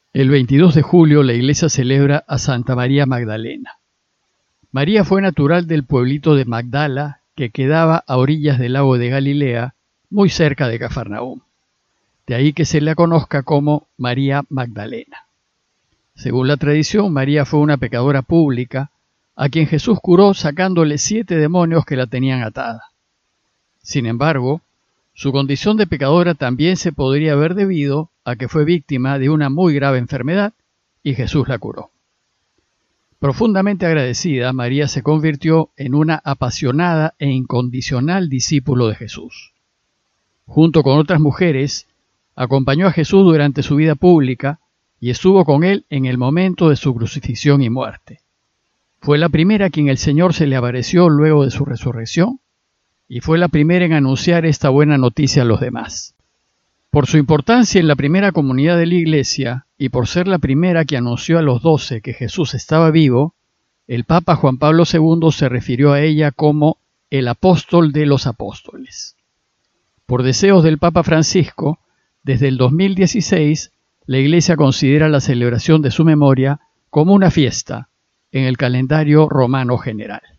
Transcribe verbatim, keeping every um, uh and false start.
El veintidós de julio la iglesia celebra a Santa María Magdalena. María fue natural del pueblito de Magdala, que quedaba a orillas del lago de Galilea, muy cerca de Cafarnaúm. De ahí que se la conozca como María Magdalena. Según la tradición, María fue una pecadora pública, a quien Jesús curó sacándole siete demonios que la tenían atada. Sin embargo, su condición de pecadora también se podría haber debido a que fue víctima de una muy grave enfermedad y Jesús la curó. Profundamente agradecida, María se convirtió en una apasionada e incondicional discípulo de Jesús. Junto con otras mujeres, acompañó a Jesús durante su vida pública y estuvo con él en el momento de su crucifixión y muerte. Fue la primera a quien el Señor se le apareció luego de su resurrección y fue la primera en anunciar esta buena noticia a los demás. Por su importancia en la primera comunidad de la Iglesia y por ser la primera que anunció a los doce que Jesús estaba vivo, el Papa Juan Pablo segundo se refirió a ella como el apóstol de los apóstoles. Por deseos del Papa Francisco, desde el dos mil dieciséis, la Iglesia considera la celebración de su memoria como una fiesta en el calendario romano general.